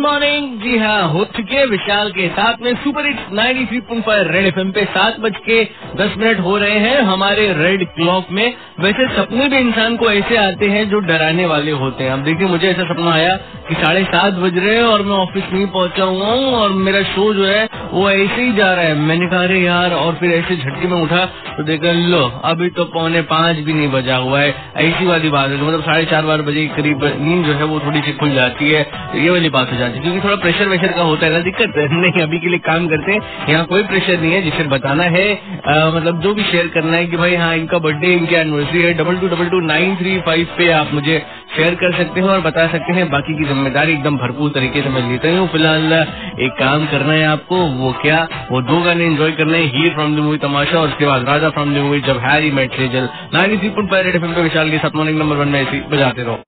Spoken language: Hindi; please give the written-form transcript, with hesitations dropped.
मॉर्निंग। जी हाँ, हो चुके हैं विशाल के साथ में सुपर हिट्स 93.5 रेड एफएम पे 7:10 हो रहे हैं हमारे रेड क्लॉक में। वैसे सपने भी इंसान को ऐसे आते हैं जो डराने वाले होते हैं। अब देखिए, मुझे ऐसा सपना आया कि 7:30 बज रहे हैं और मैं ऑफिस नहीं पहुंचा हुआ हूँ और मेरा शो जो है वो ऐसे ही जा रहा है। मैंने कहा अरे यार, और फिर ऐसे झटके में उठा तो देखा लो अभी तो 4:45 भी नहीं बजा हुआ है। ऐसी वाली बात है, मतलब 4:30 बजे के करीब नींद जो है वो थोड़ी सी खुल जाती है। ये वाली बात हो जाती है, क्योंकि थोड़ा प्रेशर वेशर का होता है ना, दिक्कत नहीं। अभी के लिए काम करते हैं, यहाँ कोई प्रेशर नहीं है। जिसे बताना है मतलब जो भी शेयर करना है कि भाई हाँ इनका बर्थडे, इनकी एनिवर्सरी है, 22222935 पे आप मुझे शेयर कर सकते हैं और बता सकते हैं। बाकी की जिम्मेदारी एकदम भरपूर तरीके से मैं लेता हूँ। फिलहाल एक काम करना है आपको, वो क्या, वो 2 गाने एंजॉय करने हैं, Heer from the movie Tamasha और उसके बाद Raja from the movie Jab Harry met Sejal. 93.5 Red FM पे विशाल के साथ मॉर्निंग नंबर 1 में ऐसी बजाते रहो।